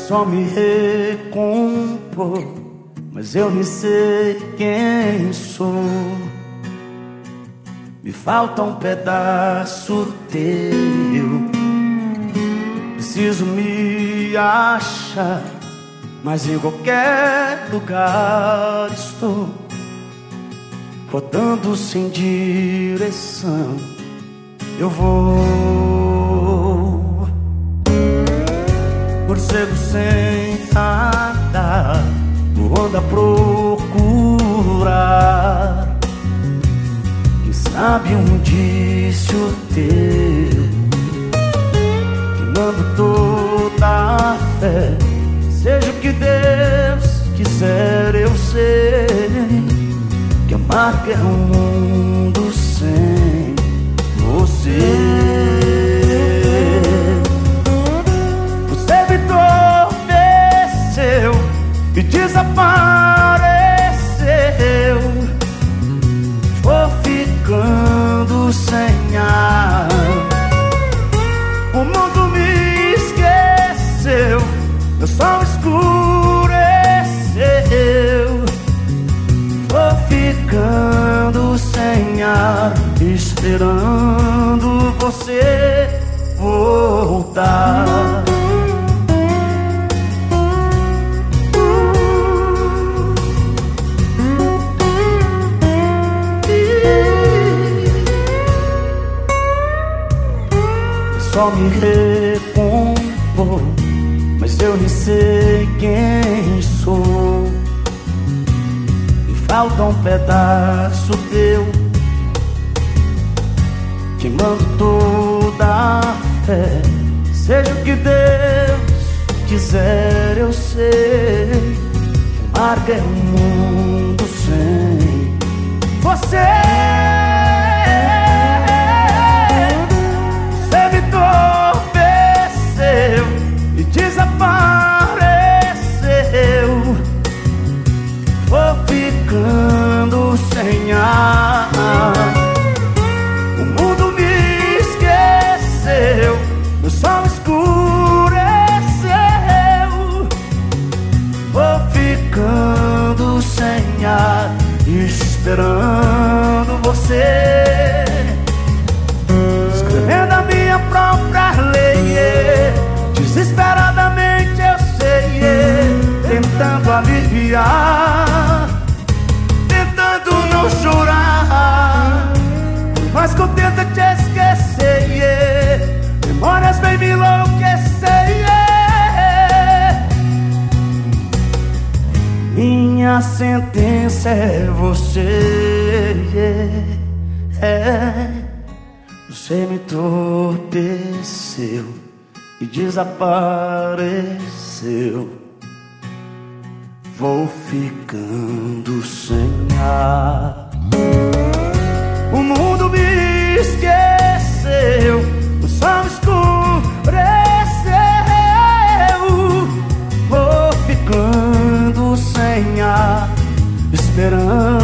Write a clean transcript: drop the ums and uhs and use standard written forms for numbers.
só me recompor, mas eu nem sei quem sou. Me falta um pedaço teu. Preciso me achar, mas em qualquer lugar estou, rodando sem direção. Eu vou, morcego sem andar, voando a procurar. Quem sabe um indício teu, queimando toda a fé. Seja o que Deus quiser, eu sei que amar é um mundo sem você. Você me entorpeceu e desapareceu. Vou ficando sem ar. O mundo me esqueceu, meu sol escureceu. Vou ficando sem ar, esperando você voltar. Só me recompor, mas eu nem sei quem sou. Me falta um pedaço teu, queimando toda a fé. Seja o que Deus quiser, eu sei que amarga é um mundo sem você. Desapareceu. Vou ficando sem ar. O mundo me esqueceu, meu sol escureceu. Vou ficando sem ar, esperando você, escrevendo a minha própria lei. Desesperadamente eu sei, tentando aliviar, tentando não chorar. Por mais que eu tento te esquecer, memórias vêm me enlouquecer. Minha sentença é você. Você me entorpeceu e desapareceu. Vou ficando sem ar. O mundo me esqueceu, o sol escureceu. Vou ficando sem ar, esperando